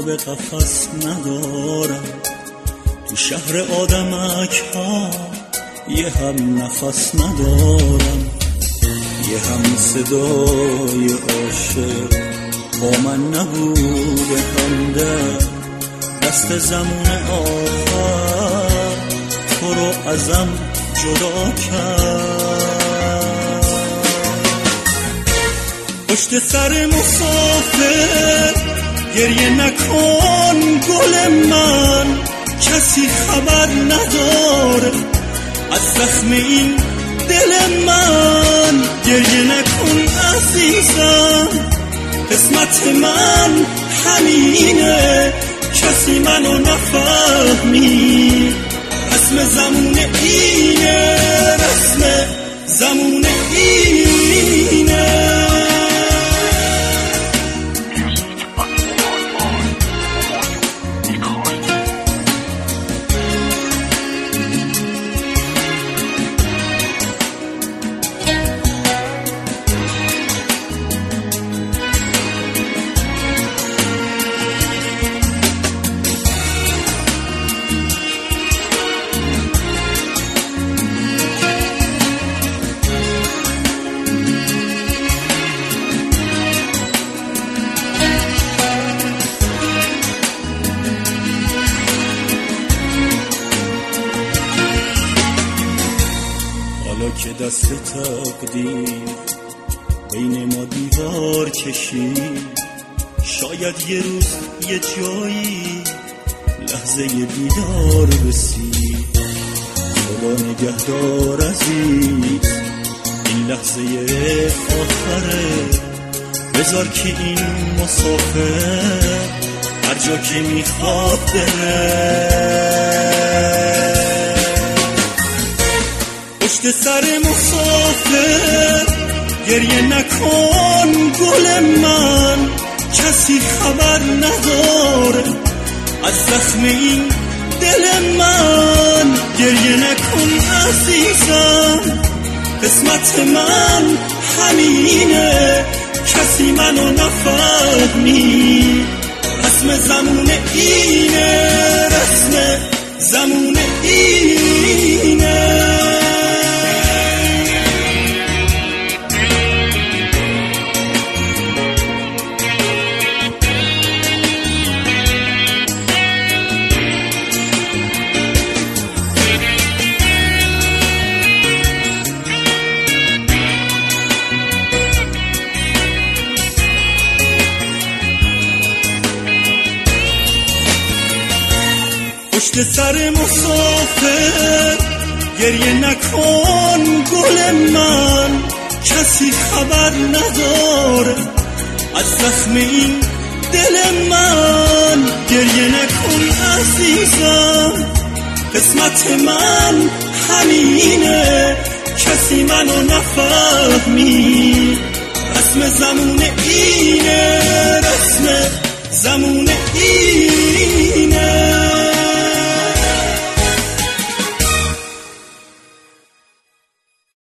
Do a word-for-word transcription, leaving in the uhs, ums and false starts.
آب قفس ندارم، تو شهر آدمک ها یه هم نفس ندارم، یه هم صدای عاشق با من نبوده همدم، دست زمان آخر تو رو ازم جدا کرد. پشت سر مسافر گریه نکن گل من، کسی خبر نداره از زخم این دل من. گریه نکن عزیزم، قسمت من همینه، کسی منو نفهمی. رسم زمونه اینه، رسم زمونه اینه. که دست تقدیر بین ما دیوار کشید، شاید یه روز یه جایی لحظه دیدار رسید. خدا نگهدار عزیز، این لحظه آخره، بذار که این مسافر هر جا که میخواد بره. پشت سر مسافر گریه نکن گل من، کسی خبر نداره از زخم این دل من. گریه نکن عزیزم، قسمت من همینه، کسی منو نفهمی. رسم زمونه اینه، رسم زمونه اینه. پشت سر مسافر گریه نکن گل من، کسی خبر نداره از زخم این دل من. گریه نکن عزیزم، قسمت من همینه، کسی منو نفهمی. رسم زمونه اینه، رسم زمونه اینه.